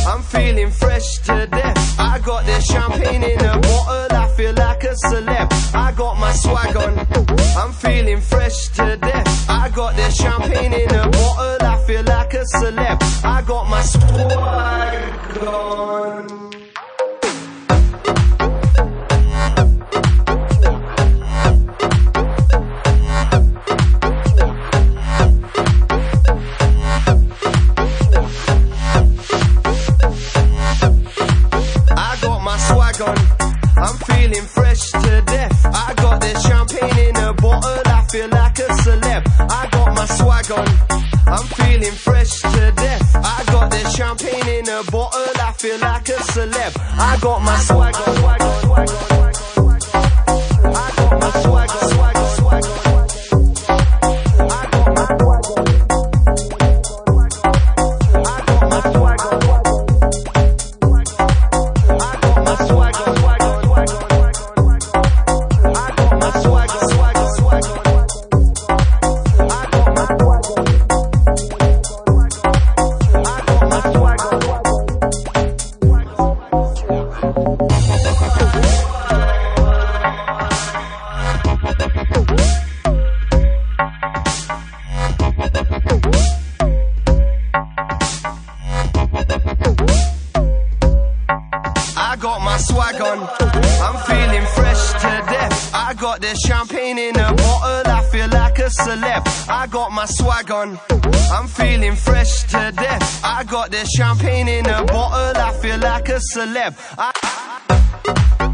I'm feeling fresh to death. I got the champagne in a bottle, I feel like a celeb. I got my swag on, I'm feeling fresh to death. I got the champagne in a bottle, I feel like a celeb. I got my swag on. I'm feeling fresh to death. I got the champagne in a bottle, I feel like a celeb. I got my swag on, I'm feeling fresh to death. I got the champagne in a bottle, I feel like a celeb. I got my swag on, swag on, swag on, swag on. I got my swag on, swag on, swag on. I got my swag on. I got my swag on. I got my swag on. I got my swag on, I'm feeling fresh to death. I got the champagne in a bottle, I feel like a celeb. I got my swag on, I'm feeling fresh to death. I got the champagne in a bottle, I feel like a celeb.